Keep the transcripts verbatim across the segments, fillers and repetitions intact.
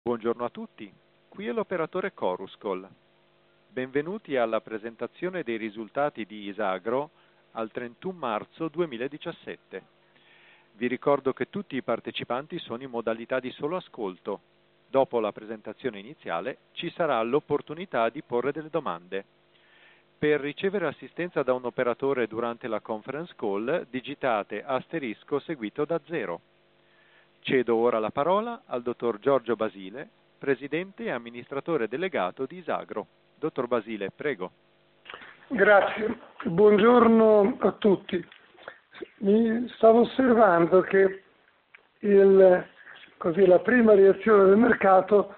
Buongiorno a tutti, qui è l'operatore Choruscol. Benvenuti alla presentazione dei risultati di Isagro al trentuno marzo duemiladiciassette. Vi ricordo che tutti i partecipanti sono in modalità di solo ascolto. Dopo la presentazione iniziale ci sarà l'opportunità di porre delle domande. Per ricevere assistenza da un operatore durante la conference call digitate asterisco seguito da zero. Cedo ora la parola al dottor Giorgio Basile, presidente e amministratore delegato di Isagro. Dottor Basile, prego. Grazie, buongiorno a tutti. Mi stavo osservando che il, così, la prima reazione del mercato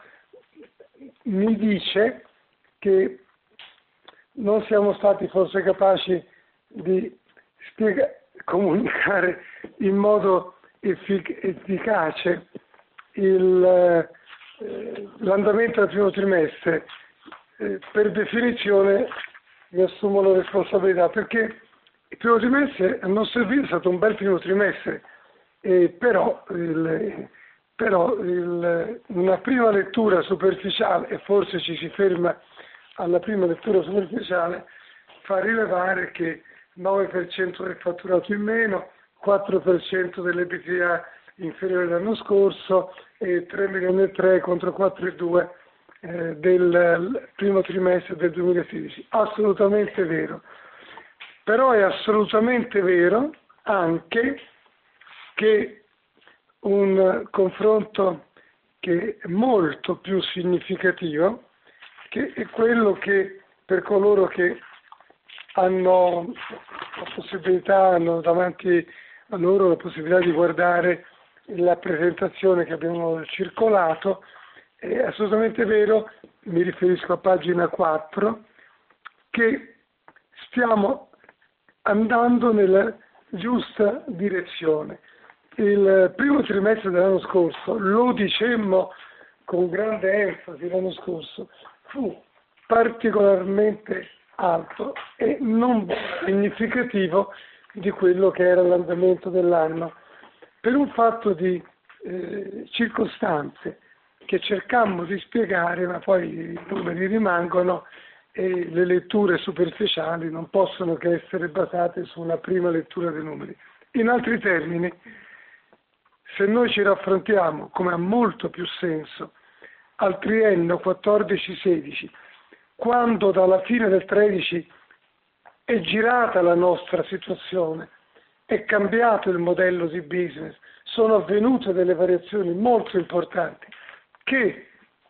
mi dice che non siamo stati forse capaci di spiega, comunicare in modo effic- efficace il, eh, l'andamento del primo trimestre. Eh, per definizione mi assumo la responsabilità, perché il primo trimestre a nostro avviso è stato un bel primo trimestre, eh, però, il, però il, una prima lettura superficiale, e forse ci si ferma alla prima lettura superficiale, fa rilevare che nove per cento del fatturato in meno, quattro per cento dell'EBITDA inferiore all'anno scorso e tre milioni e tre contro quattro virgola due eh, del primo trimestre del duemilasedici. Assolutamente vero. Però è assolutamente vero anche che un confronto che è molto più significativo, che è quello che per coloro che hanno la possibilità, hanno davanti a loro la possibilità di guardare la presentazione che abbiamo circolato, è assolutamente vero, mi riferisco a pagina quattro, che stiamo andando nella giusta direzione. Il primo trimestre dell'anno scorso, lo dicemmo con grande enfasi l'anno scorso, fu particolarmente alto e non significativo di quello che era l'andamento dell'anno, per un fatto di eh, circostanze che cercammo di spiegare, ma poi i numeri rimangono e le letture superficiali non possono che essere basate su una prima lettura dei numeri. In altri termini, se noi ci raffrontiamo, come ha molto più senso, al triennio quattordici sedici, quando dalla fine del tredici è girata la nostra situazione, è cambiato il modello di business, sono avvenute delle variazioni molto importanti che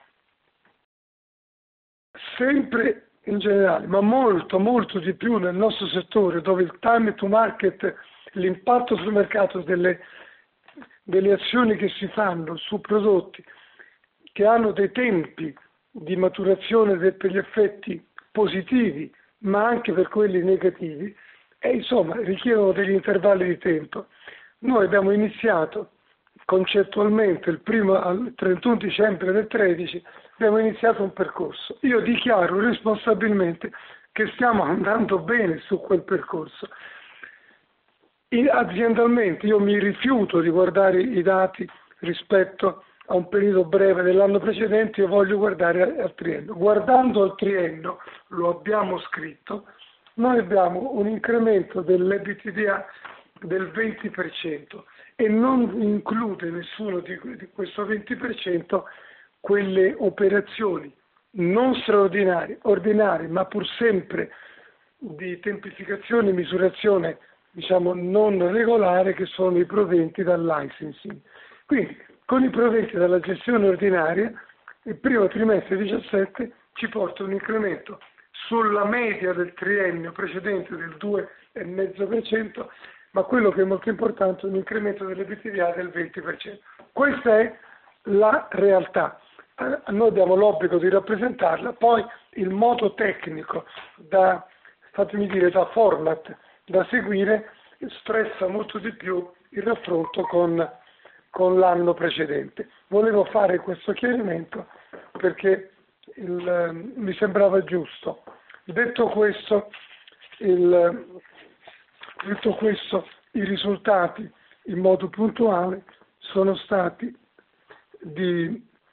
sempre in generale, ma molto molto di più nel nostro settore, dove il time to market, l'impatto sul mercato delle, delle azioni che si fanno su prodotti che hanno dei tempi di maturazione per gli effetti positivi, ma anche per quelli negativi, e insomma richiedono degli intervalli di tempo. Noi abbiamo iniziato concettualmente il primo al trentuno dicembre del tredici, abbiamo iniziato un percorso. Io dichiaro responsabilmente che stiamo andando bene su quel percorso. E aziendalmente io mi rifiuto di guardare i dati rispetto a un periodo breve dell'anno precedente, io voglio guardare al triennio. Guardando al triennio, lo abbiamo scritto, noi abbiamo un incremento dell'EBITDA del venti per cento e non include nessuno di, di questo venti per cento quelle operazioni non straordinarie, ordinarie, ma pur sempre di tempificazione e misurazione, diciamo, non regolare, che sono i proventi dal licensing. Quindi, con i proventi dalla gestione ordinaria, il primo trimestre diciassette ci porta un incremento sulla media del triennio precedente del due virgola cinque per cento, ma quello che è molto importante è un incremento dell'EBITDA del venti per cento. Questa è la realtà. Noi abbiamo l'obbligo di rappresentarla, poi il modo tecnico, da, fatemi dire, da format da seguire, stressa molto di più il raffronto con con l'anno precedente. Volevo fare questo chiarimento perché il, mi sembrava giusto. Detto questo, il, detto questo, i risultati in modo puntuale sono stati di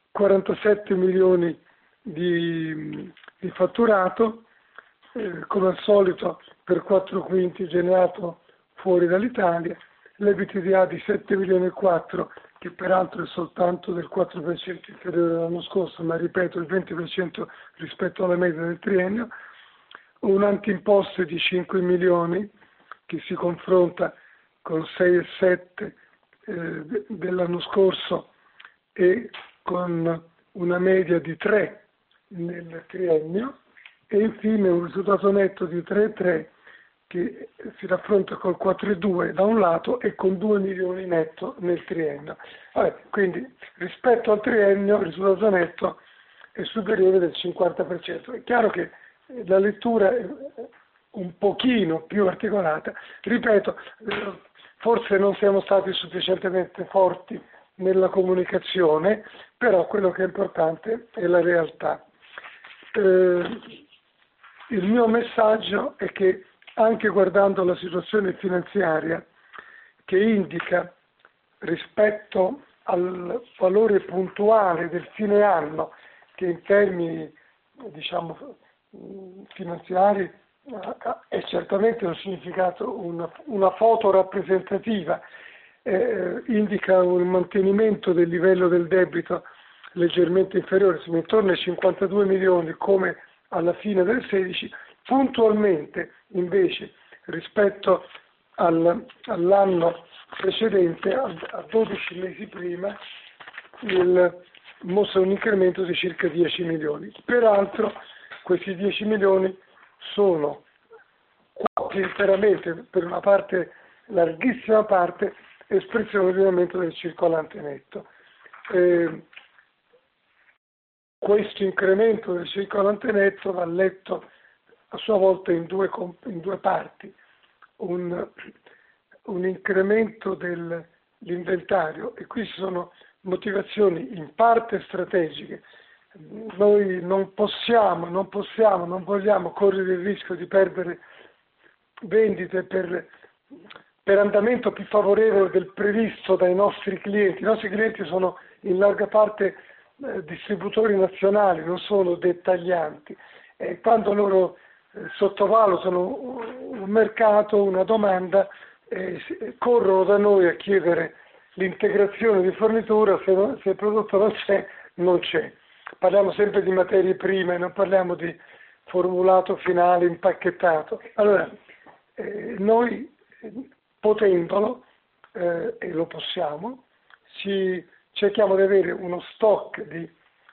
quarantasette milioni di, di fatturato, eh, come al solito per quattro quinti generato fuori dall'Italia, l'EBITDA di sette milioni e quattro, che peraltro è soltanto del quattro per cento inferiore all'anno scorso, ma ripeto il venti per cento rispetto alla media del triennio, un antimposte di cinque milioni che si confronta con sei e sette eh, dell'anno scorso e con una media di tre nel triennio, e infine un risultato netto di tre virgola tre che si raffronta col quattro virgola due da un lato e con due milioni netto nel triennio. Vabbè, quindi rispetto al triennio il risultato netto è superiore del cinquanta per cento. È chiaro che la lettura è un pochino più articolata, ripeto, forse non siamo stati sufficientemente forti nella comunicazione, però quello che è importante è la realtà. Eh, il mio messaggio è che anche guardando la situazione finanziaria che indica rispetto al valore puntuale del fine anno, che in termini diciamo finanziari è certamente un significato, una, una foto rappresentativa, eh, indica un mantenimento del livello del debito leggermente inferiore, siamo intorno ai cinquantadue milioni come alla fine del sedici, puntualmente invece rispetto al, all'anno precedente, a, a dodici mesi prima, il, mostra un incremento di circa dieci milioni. Peraltro questi dieci milioni sono quasi interamente, per una parte, larghissima parte, espressione di un aumento del circolante netto. Eh, questo incremento del circolante netto va letto a sua volta in due, in due parti. Un, un incremento dell'inventario, e qui ci sono motivazioni in parte strategiche. Noi non possiamo, non possiamo, non vogliamo correre il rischio di perdere vendite per, per andamento più favorevole del previsto dai nostri clienti. I nostri clienti sono in larga parte eh, distributori nazionali, non sono dettaglianti, e quando loro eh, sottovalutano un mercato, una domanda, eh, corrono da noi a chiedere l'integrazione di fornitura. Se, non, se il prodotto non c'è, non c'è. Parliamo sempre di materie prime, non parliamo di formulato finale, impacchettato. Allora, eh, noi potendolo, eh, e lo possiamo, ci, cerchiamo di avere uno stock di,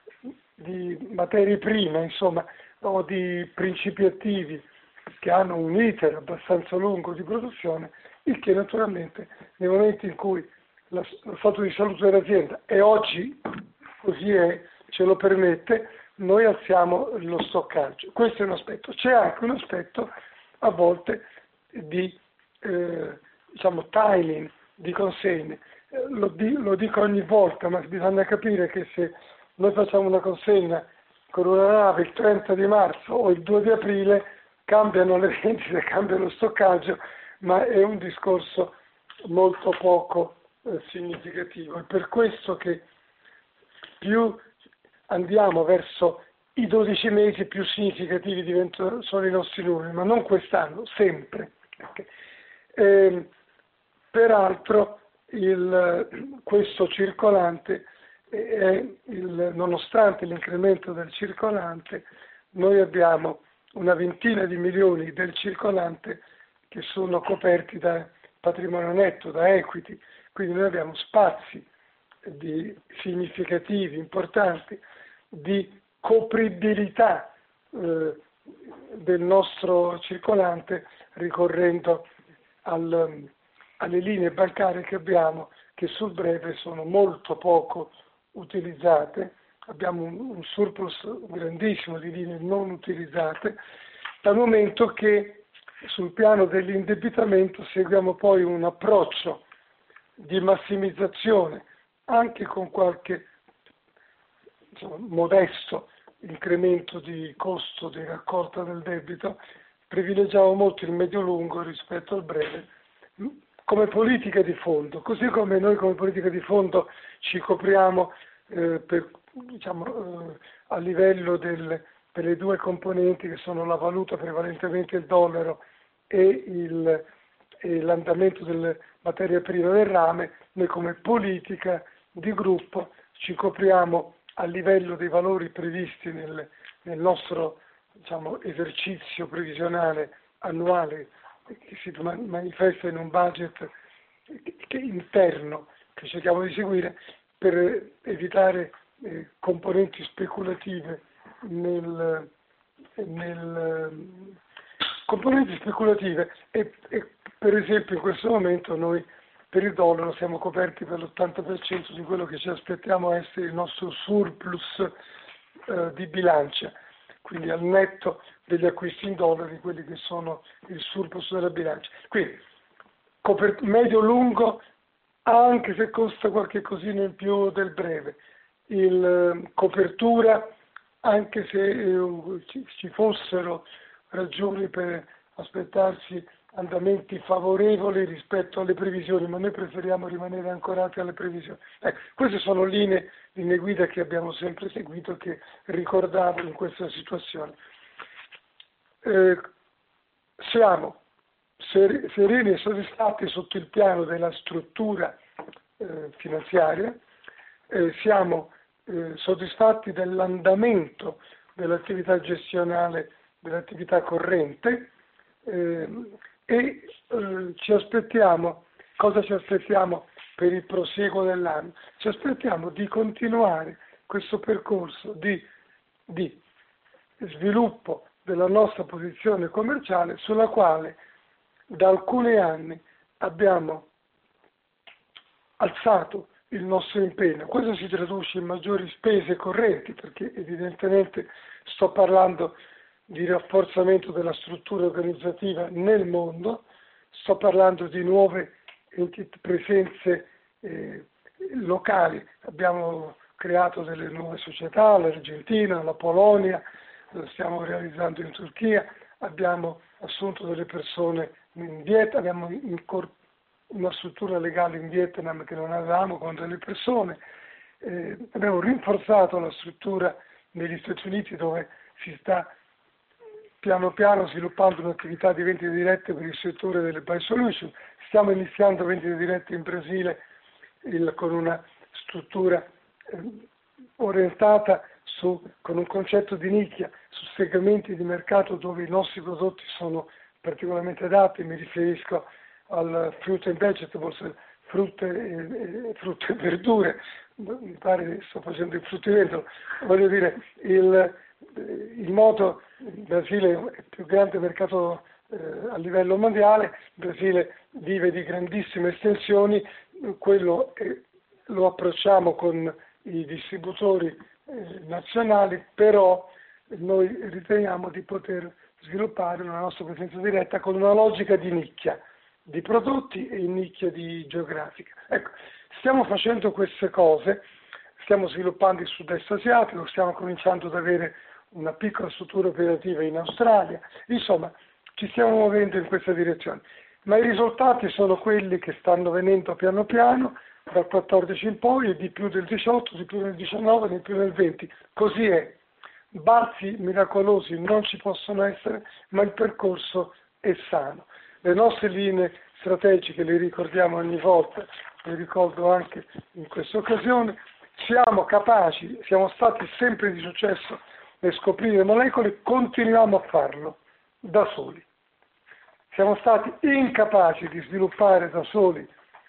di materie prime, insomma, o di principi attivi che hanno un iter abbastanza lungo di produzione, il che naturalmente nei momenti in cui lo stato di salute dell'azienda, e oggi così è, ce lo permette, noi alziamo lo stoccaggio. Questo è un aspetto. C'è anche un aspetto a volte di eh, diciamo timing di consegne. Eh, lo, di, lo dico ogni volta, ma bisogna capire che se noi facciamo una consegna con una nave il trenta di marzo o il due di aprile, cambiano le vendite, cambia lo stoccaggio, ma è un discorso molto poco eh, significativo. È per questo che più andiamo verso i dodici mesi, più significativi diventano sono i nostri numeri, ma non quest'anno, sempre. Okay. Eh, peraltro il, questo circolante, è il, nonostante l'incremento del circolante, noi abbiamo una ventina di milioni del circolante che sono coperti da patrimonio netto, da equity, quindi noi abbiamo spazi di significativi, importanti, di copribilità eh, del nostro circolante ricorrendo al, alle linee bancarie che abbiamo, che sul breve sono molto poco utilizzate. Abbiamo un, un surplus grandissimo di linee non utilizzate, dal momento che sul piano dell'indebitamento seguiamo poi un approccio di massimizzazione, anche con qualche insomma, modesto incremento di costo di raccolta del debito. Privilegiamo molto il medio-lungo rispetto al breve come politica di fondo, così come noi come politica di fondo ci copriamo eh, per, diciamo, eh, a livello del, delle due componenti che sono la valuta, prevalentemente il dollaro, e, il, e l'andamento delle materie prime del rame. Noi come politica di gruppo ci copriamo a livello dei valori previsti nel, nel nostro, diciamo, esercizio previsionale annuale, che si manifesta in un budget che, interno che cerchiamo di seguire per evitare eh, componenti speculative nel, nel componenti speculative e, e per esempio in questo momento noi per il dollaro siamo coperti per l'ottanta per cento di quello che ci aspettiamo essere il nostro surplus eh, di bilancia, quindi al netto degli acquisti in dollari, quelli che sono il surplus della bilancia. Quindi medio-lungo, anche se costa qualche cosina in più del breve, il copertura, anche se eh, ci, ci fossero ragioni per aspettarsi andamenti favorevoli rispetto alle previsioni, ma noi preferiamo rimanere ancorati alle previsioni. Ecco, queste sono linee, linee guida che abbiamo sempre seguito e che ricordavo in questa situazione. Eh, siamo ser- sereni e soddisfatti sotto il piano della struttura eh, finanziaria, eh, siamo eh, soddisfatti dell'andamento dell'attività gestionale, dell'attività corrente, eh, e eh, ci aspettiamo, cosa ci aspettiamo per il prosieguo dell'anno? Ci aspettiamo di continuare questo percorso di, di sviluppo della nostra posizione commerciale, sulla quale da alcuni anni abbiamo alzato il nostro impegno. Questo si traduce in maggiori spese correnti, perché evidentemente sto parlando di rafforzamento della struttura organizzativa nel mondo, sto parlando di nuove presenze eh, locali, abbiamo creato delle nuove società, l'Argentina, la Polonia, lo stiamo realizzando in Turchia, abbiamo assunto delle persone in Vietnam, abbiamo incorporato una struttura legale in Vietnam che non avevamo con delle persone, eh, abbiamo rinforzato la struttura negli Stati Uniti, dove si sta piano piano sviluppando un'attività di vendite dirette per il settore delle buy solution. Stiamo iniziando vendite dirette in Brasile il, con una struttura eh, orientata su, con un concetto di nicchia su segmenti di mercato dove i nostri prodotti sono particolarmente adatti. Mi riferisco al fruit and vegetables, frutte e, e, frutte e verdure, mi pare che sto facendo il fruttivendolo, voglio dire, il, il modo, il Brasile è il più grande mercato eh, a livello mondiale, il Brasile vive di grandissime estensioni, quello è, lo approcciamo con i distributori eh, nazionali, però noi riteniamo di poter sviluppare una nostra presenza diretta con una logica di nicchia di prodotti e in nicchia di geografica. Ecco, stiamo facendo queste cose, stiamo sviluppando il sud-est asiatico, stiamo cominciando ad avere una piccola struttura operativa in Australia, insomma ci stiamo muovendo in questa direzione, ma i risultati sono quelli che stanno venendo piano piano dal quattordici in poi, e di più del diciotto, di più del diciannove, di più del venti, così è. Balzi miracolosi non ci possono essere, ma il percorso è sano. Le nostre linee strategiche le ricordiamo ogni volta, le ricordo anche in questa occasione, siamo capaci, siamo stati sempre di successo nel scoprire molecole, continuiamo a farlo da soli. Siamo stati incapaci di sviluppare da soli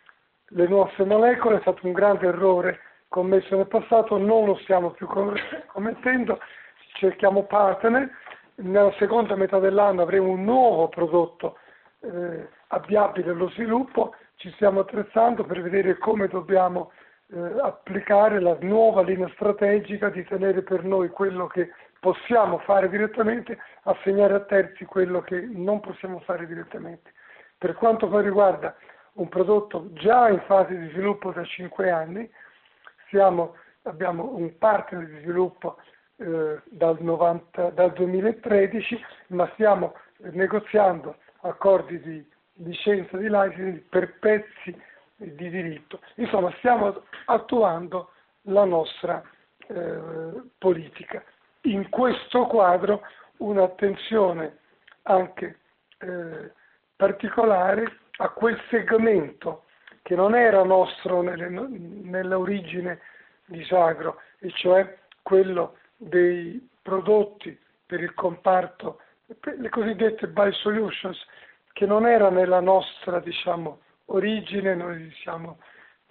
le nostre molecole, è stato un grande errore commesso nel passato, non lo stiamo più commettendo, cerchiamo partner, nella seconda metà dell'anno avremo un nuovo prodotto Eh, avviabile allo sviluppo, ci stiamo attrezzando per vedere come dobbiamo eh, applicare la nuova linea strategica di tenere per noi quello che possiamo fare direttamente, assegnare a terzi quello che non possiamo fare direttamente. Per quanto poi riguarda un prodotto già in fase di sviluppo da cinque anni, siamo, abbiamo un partner di sviluppo eh, dal, novanta, dal duemilatredici, ma stiamo negoziando accordi di licenza di licensing per pezzi di diritto. Insomma, stiamo attuando la nostra eh, politica. In questo quadro un'attenzione anche eh, particolare a quel segmento che non era nostro nelle, nell'origine di Isagro, e cioè quello dei prodotti per il comparto, per le cosiddette biosolutions, che non era nella nostra, diciamo, origine, noi siamo,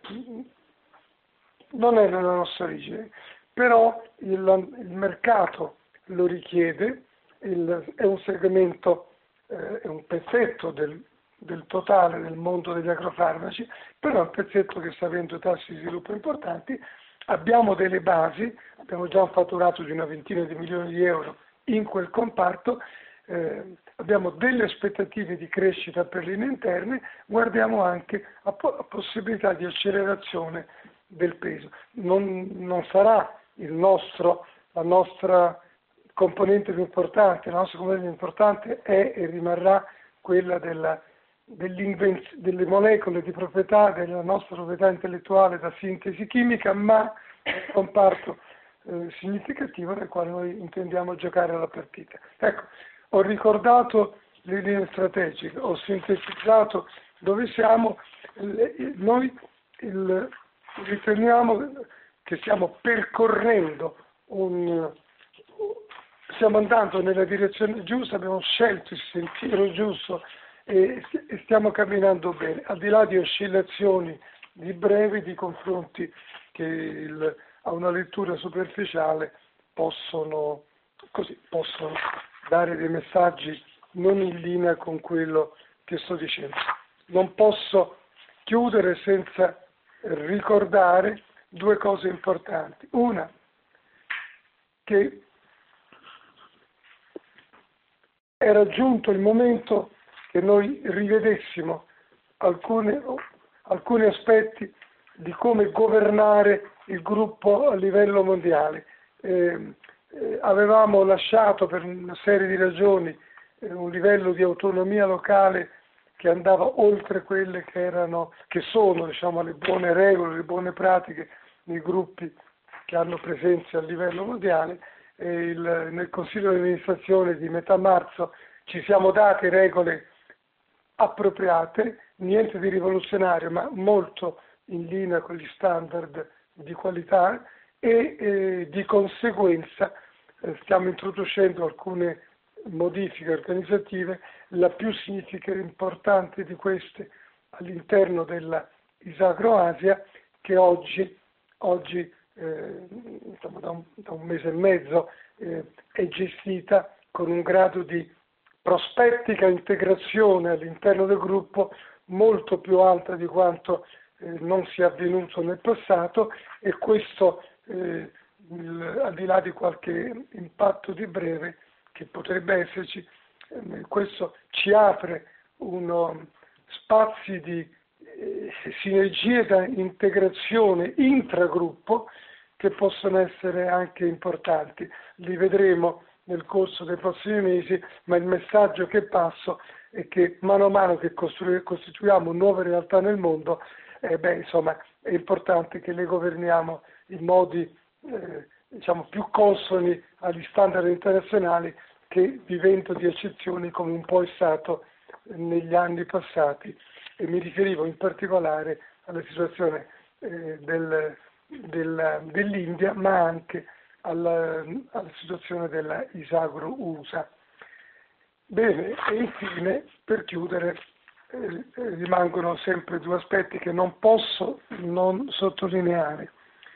non è nella nostra origine, però il, il mercato lo richiede, il, è un segmento, eh, è un pezzetto del, del totale del mondo degli agrofarmaci, però è un pezzetto che sta avendo tassi di sviluppo importanti. Abbiamo delle basi, abbiamo già un fatturato di una ventina di milioni di euro in quel comparto, eh, abbiamo delle aspettative di crescita per le linee interne, guardiamo anche a, po- a possibilità di accelerazione del peso. Non, non sarà il nostro, la nostra componente più importante, la nostra componente più importante è e rimarrà quella della, delle molecole di proprietà, della nostra proprietà intellettuale da sintesi chimica, ma è un comparto eh, significativo nel quale noi intendiamo giocare la partita. Ecco, ho ricordato le linee strategiche, ho sintetizzato dove siamo, noi il, riteniamo che stiamo percorrendo un, stiamo andando nella direzione giusta, abbiamo scelto il sentiero giusto e stiamo camminando bene, al di là di oscillazioni di brevi, di confronti che il, a una lettura superficiale possono, così, possono dare dei messaggi non in linea con quello che sto dicendo. Non posso chiudere senza ricordare due cose importanti. Una, che era giunto il momento che noi rivedessimo alcune, alcuni aspetti di come governare il gruppo a livello mondiale. Eh, eh, avevamo lasciato per una serie di ragioni eh, un livello di autonomia locale che andava oltre quelle che erano, che sono, diciamo, le buone regole, le buone pratiche nei gruppi che hanno presenza a livello mondiale. E il, nel Consiglio di amministrazione di metà marzo ci siamo date regole appropriate, niente di rivoluzionario, ma molto in linea con gli standard di qualità e eh, di conseguenza eh, stiamo introducendo alcune modifiche organizzative, la più significativa e importante di queste all'interno della Isagro Asia, che oggi, oggi eh, insomma, da, un, da un mese e mezzo eh, è gestita con un grado di prospettica integrazione all'interno del gruppo molto più alta di quanto eh, non sia avvenuto nel passato, e questo eh, il, al di là di qualche impatto di breve che potrebbe esserci, eh, questo ci apre uno spazi di eh, sinergie da integrazione intragruppo che possono essere anche importanti. Li vedremo nel corso dei prossimi mesi, ma il messaggio che passo è che mano a mano che costituiamo nuove realtà nel mondo, eh, beh, insomma, è importante che le governiamo in modi eh, diciamo, più consoni agli standard internazionali, che vivendo di eccezioni come un po' è stato negli anni passati, e mi riferivo in particolare alla situazione eh, del, del, dell'India, ma anche alla, alla situazione della Isagro U S A. Bene, e infine, per chiudere, eh, rimangono sempre due aspetti che non posso non sottolineare.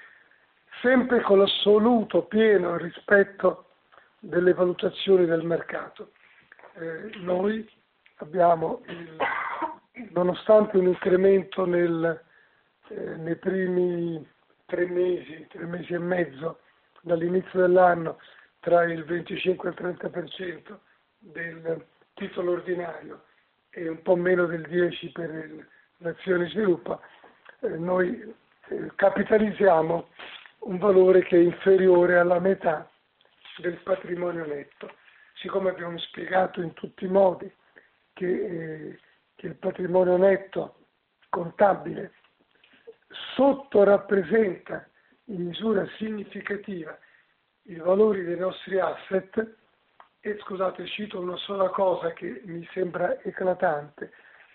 Sempre con l'assoluto pieno rispetto delle valutazioni del mercato. Eh, noi abbiamo, il, nonostante un incremento nel, eh, nei primi tre mesi, tre mesi e mezzo dall'inizio dell'anno, tra il venticinque e il trenta per cento del titolo ordinario e un po' meno del dieci per cento per l'azione sviluppo, eh, noi eh, capitalizziamo un valore che è inferiore alla metà del patrimonio netto. Siccome abbiamo spiegato in tutti i modi che, eh, che il patrimonio netto contabile sottorappresenta in misura significativa i valori dei nostri asset, e scusate, cito una sola cosa che mi sembra eclatante.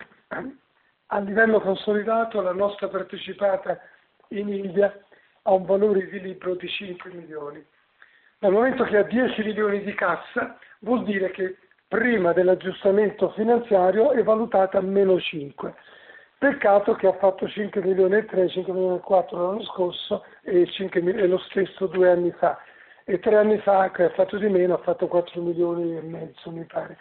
A livello consolidato la nostra partecipata in India ha un valore di libro di cinque milioni. Dal momento che ha dieci milioni di cassa, vuol dire che prima dell'aggiustamento finanziario è valutata a meno cinque. Peccato che ha fatto cinque milioni e tre, cinque milioni e quattro l'anno scorso e, cinque, e lo stesso due anni fa. E tre anni fa, che ha fatto di meno, ha fatto quattro milioni e mezzo, mi pare.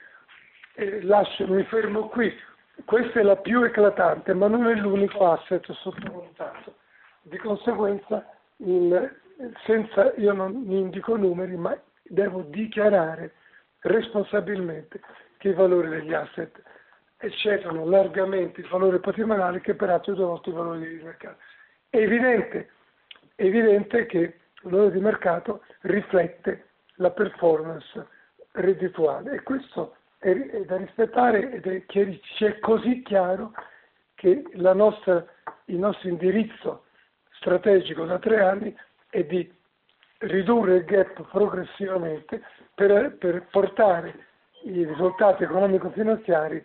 E lascio, mi fermo qui. Questa è la più eclatante, ma non è l'unico asset sottovalutato. Di conseguenza, il, senza, io non mi indico numeri, ma devo dichiarare responsabilmente che i valori degli asset eccedono largamente il valore patrimoniale, che peraltro è due volte il valore di mercato. È evidente, è evidente che il valore di mercato riflette la performance reddituale, e questo è, è da rispettare, ed è, chiari, è così chiaro che la nostra, il nostro indirizzo strategico da tre anni è di ridurre il gap progressivamente per, per portare i risultati economico-finanziari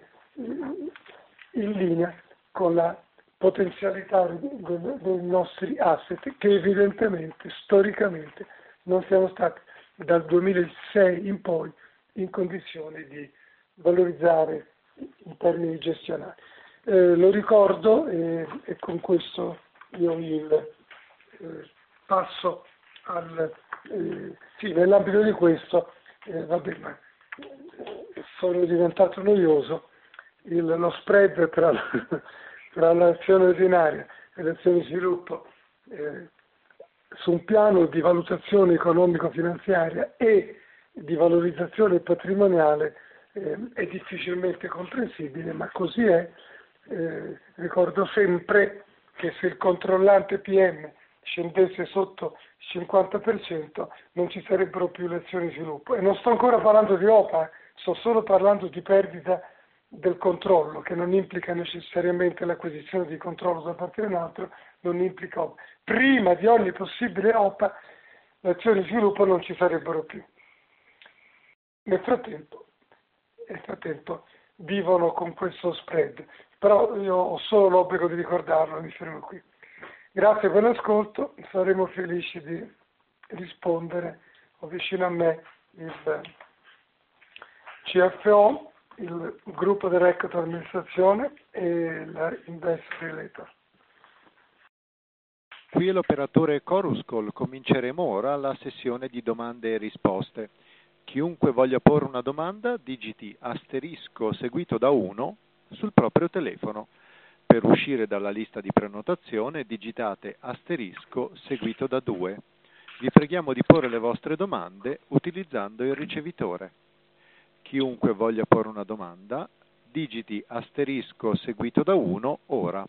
in linea con la potenzialità dei, dei nostri asset, che evidentemente, storicamente, non siamo stati dal duemilasei in poi in condizione di valorizzare in termini gestionali. Eh, lo ricordo, e, e con questo io il eh, passo al... Eh, sì, nell'ambito di questo, eh, vabbè, ma eh, sono diventato noioso, il, lo spread tra, tra l'azione ordinaria e l'azione di sviluppo eh, su un piano di valutazione economico-finanziaria e di valorizzazione patrimoniale eh, è difficilmente comprensibile, ma così è. Eh, ricordo sempre che se il controllante P M scendesse sotto il cinquanta per cento non ci sarebbero più le azioni di sviluppo. E non sto ancora parlando di O P A, sto solo parlando di perdita del controllo, che non implica necessariamente l'acquisizione di controllo da parte di un altro, non implica O P A. Prima di ogni possibile O P A le azioni di sviluppo non ci sarebbero più. Nel frattempo, nel frattempo vivono con questo spread, però io ho solo l'obbligo di ricordarlo, mi fermo qui. Grazie per l'ascolto, saremo felici di rispondere. Ho vicino a me il C F O, il gruppo diretto amministrazione e la Investor Relator. Qui è l'operatore Chorus Call. Cominceremo ora la sessione di domande e risposte. Chiunque voglia porre una domanda digiti asterisco seguito da uno sul proprio telefono. Per uscire dalla lista di prenotazione digitate asterisco seguito da due. Vi preghiamo di porre le vostre domande utilizzando il ricevitore. Chiunque voglia porre una domanda digiti asterisco seguito da uno ora.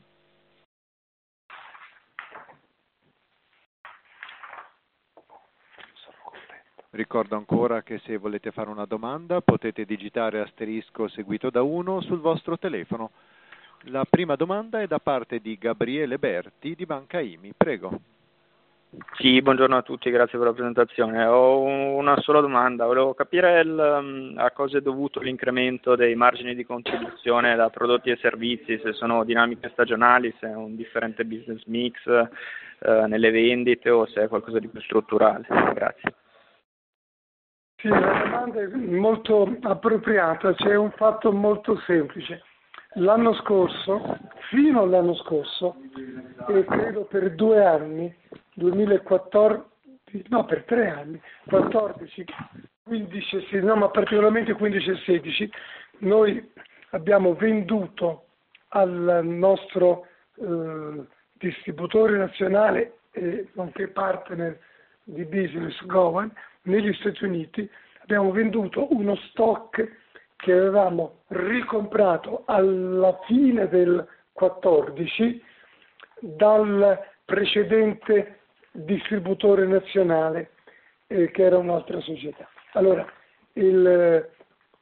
Ricordo ancora che se volete fare una domanda potete digitare asterisco seguito da uno sul vostro telefono. La prima domanda è da parte di Gabriele Berti di Banca I M I. Prego. Sì, buongiorno a tutti, grazie per la presentazione. Ho una sola domanda, volevo capire il, a cosa è dovuto l'incremento dei margini di contribuzione da prodotti e servizi, se sono dinamiche stagionali, se è un differente business mix eh, nelle vendite o se è qualcosa di più strutturale. Grazie. Sì, la domanda è molto appropriata, c'è un fatto molto semplice. L'anno scorso, fino all'anno scorso, e credo per due anni, duemilaquattordici, no, per tre anni, quattordici, quindici, no, ma particolarmente quindici e sedici, noi abbiamo venduto al nostro eh, distributore nazionale e nonché partner di business Gowan negli Stati Uniti, abbiamo venduto uno stock che avevamo ricomprato alla fine del quattordici dal precedente distributore nazionale eh, che era un'altra società. Allora, il,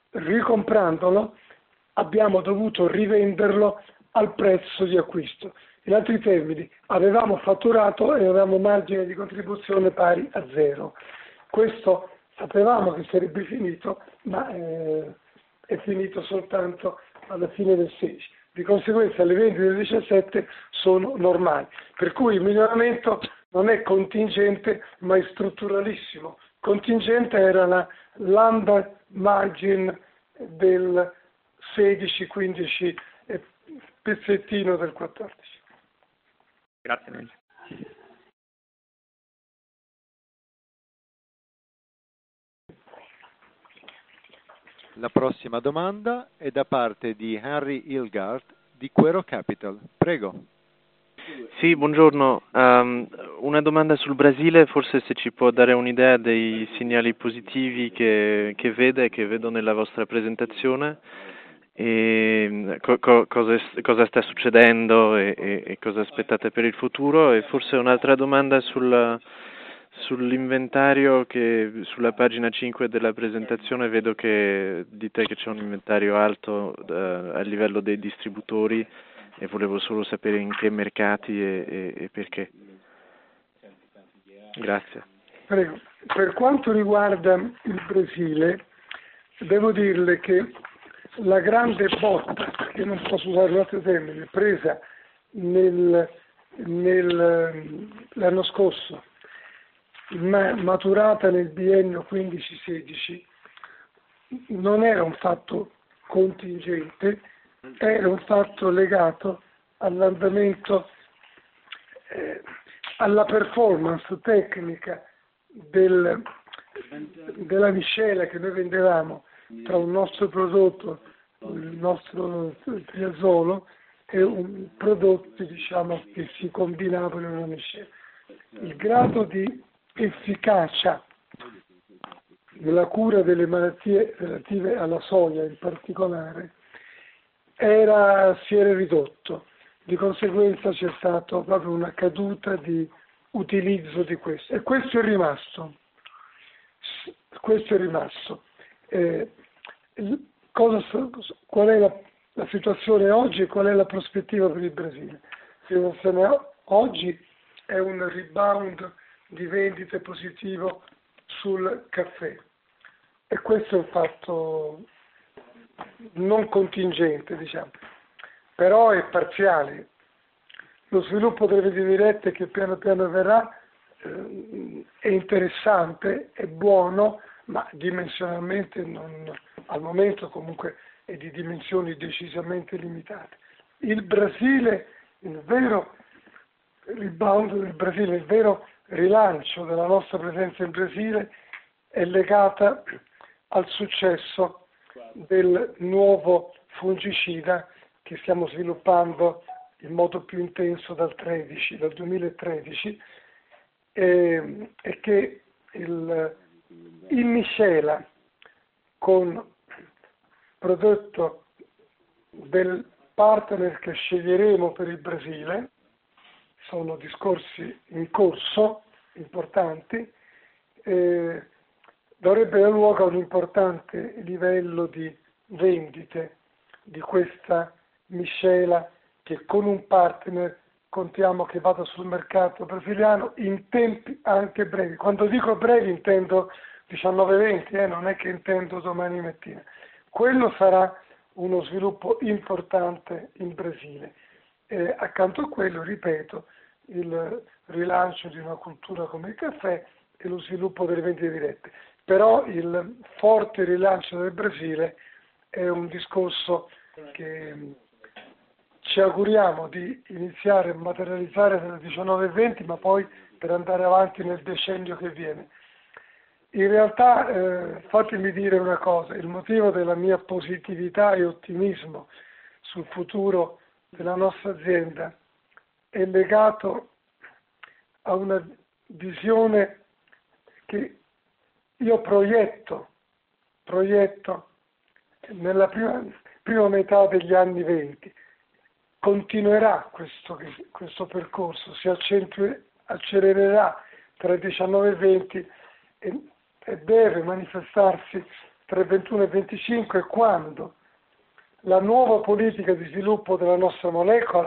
ricomprandolo abbiamo dovuto rivenderlo al prezzo di acquisto. In altri termini, avevamo fatturato e avevamo margine di contribuzione pari a zero. Questo sapevamo che sarebbe finito, ma eh, è finito soltanto alla fine del sedici. Di conseguenza le vendite del diciassette sono normali, per cui il miglioramento non è contingente ma è strutturalissimo. Contingente era la lambda margin del sedici quindici e pezzettino del quattordici. Grazie mille. La prossima domanda è da parte di Henry Hilgard di Quero Capital. Prego. Sì, buongiorno. Um, una domanda sul Brasile, forse se ci può dare un'idea dei segnali positivi che, che vede, che vedo nella vostra presentazione, e co- co- cosa, cosa sta succedendo e, e, e cosa aspettate per il futuro, e forse un'altra domanda sul, sull'inventario, che sulla pagina cinque della presentazione vedo che dite che c'è un inventario alto uh, a livello dei distributori, e volevo solo sapere in che mercati e, e, e perché. Grazie. Prego. Per quanto riguarda il Brasile, devo dirle che la grande botta, che non posso usare un altro termine, presa nel, nel, l'anno scorso, ma maturata nel biennio quindici sedici, non era un fatto contingente, era un fatto legato all'andamento, eh, alla performance tecnica del, della miscela che noi vendevamo tra un nostro prodotto, il nostro triazolo, e un prodotto, diciamo, che si combinava in una miscela. Il grado di efficacia nella cura delle malattie relative alla soia in particolare era, si era ridotto, di conseguenza c'è stata proprio una caduta di utilizzo di questo, e questo è rimasto. Questo è rimasto. Eh, cosa, qual è la, la situazione oggi e qual è la prospettiva per il Brasile? La situazione oggi è un rebound di vendite positivo sul caffè, e questo è un fatto non contingente, diciamo, però è parziale. Lo sviluppo delle vendite dirette che piano piano verrà eh, è interessante, è buono, ma dimensionalmente non, al momento comunque è di dimensioni decisamente limitate. Il Brasile, il vero rebound del Brasile, il vero rilancio della nostra presenza in Brasile è legata al successo del nuovo fungicida che stiamo sviluppando in modo più intenso dal, tredici, dal duemilatredici, e, e che il, in miscela con prodotto del partner che sceglieremo per il Brasile, sono discorsi in corso importanti, eh, dovrebbe dar luogo a un importante livello di vendite di questa miscela, che con un partner contiamo che vada sul mercato brasiliano in tempi anche brevi. Quando dico brevi intendo diciannove venti, eh, non è che intendo domani mattina. Quello sarà uno sviluppo importante in Brasile. Eh, accanto a quello, ripeto, il rilancio di una cultura come il caffè e lo sviluppo delle vendite dirette. Però il forte rilancio del Brasile è un discorso che ci auguriamo di iniziare a materializzare nel diciannove venti, ma poi per andare avanti nel decennio che viene. In realtà, eh, fatemi dire una cosa, il motivo della mia positività e ottimismo sul futuro della nostra azienda è legato a una visione che io proietto, proietto nella prima, prima metà degli anni venti. Continuerà questo, questo percorso, si accentue, accelererà tra il diciannove e il venti e, e deve manifestarsi tra il ventuno e il venticinque, quando la nuova politica di sviluppo della nostra molecola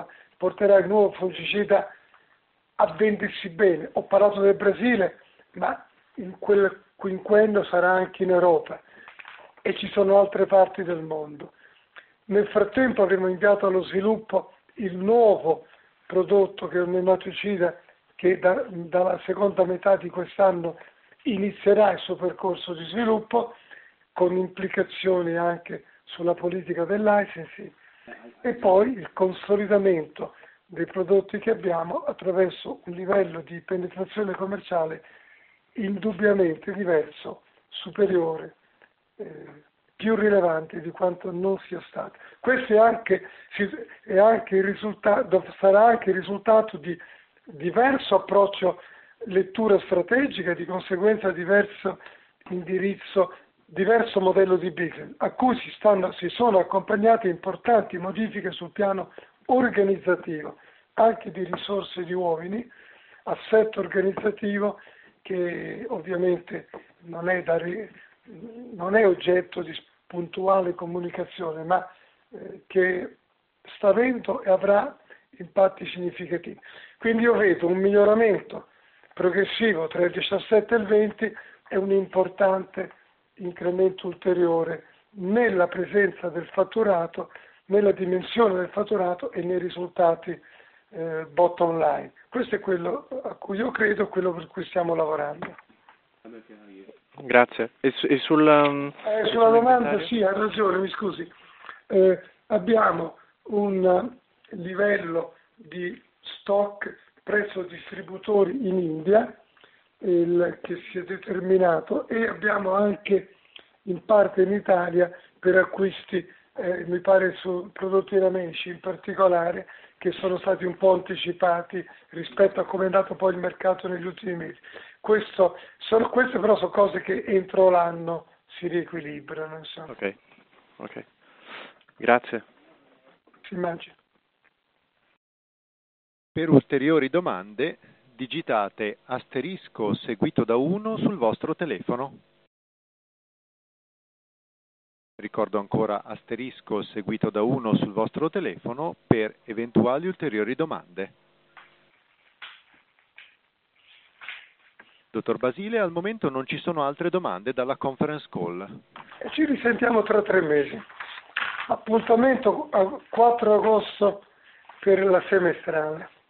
porterà il nuovo fungicida a vendersi bene. Ho parlato del Brasile, ma in quel quinquennio sarà anche in Europa e ci sono altre parti del mondo. Nel frattempo avremo inviato allo sviluppo il nuovo prodotto che è un nematicida che da, dalla seconda metà di quest'anno inizierà il suo percorso di sviluppo con implicazioni anche sulla politica del licensing e poi il consolidamento dei prodotti che abbiamo attraverso un livello di penetrazione commerciale indubbiamente diverso, superiore, eh, più rilevante di quanto non sia stato. Questo è anche, è anche il risultato, sarà anche il risultato di diverso approccio lettura strategica, di conseguenza diverso indirizzo, diverso modello di business, a cui si, stanno, si sono accompagnate importanti modifiche sul piano organizzativo, anche di risorse di uomini, assetto organizzativo che ovviamente non è, da, non è oggetto di puntuale comunicazione, ma eh, che sta avendo e avrà impatti significativi. Quindi io vedo un miglioramento progressivo tra il diciassette e il venti e un importante incremento ulteriore nella presenza del fatturato, nella dimensione del fatturato e nei risultati eh, bottom line. Questo è quello a cui io credo, quello per cui stiamo lavorando. Grazie. E, su, e sulla, eh, sulla domanda sì, hai ragione, mi scusi. Eh, abbiamo un livello di stock presso distributori in India il, che si è determinato e abbiamo anche in parte in Italia per acquisti, eh, mi pare su prodotti ramenici in particolare, che sono stati un po' anticipati rispetto a come è andato poi il mercato negli ultimi mesi. Questo, sono, queste però sono cose che entro l'anno si riequilibrano. Insomma. Ok, ok. Grazie. Si immagina. Per ulteriori domande digitate asterisco seguito da uno sul vostro telefono. Ricordo ancora asterisco seguito da uno sul vostro telefono per eventuali ulteriori domande. Dottor Basile, al momento non ci sono altre domande dalla conference call. E ci risentiamo tra tre mesi. Appuntamento a quattro agosto per la semestrale.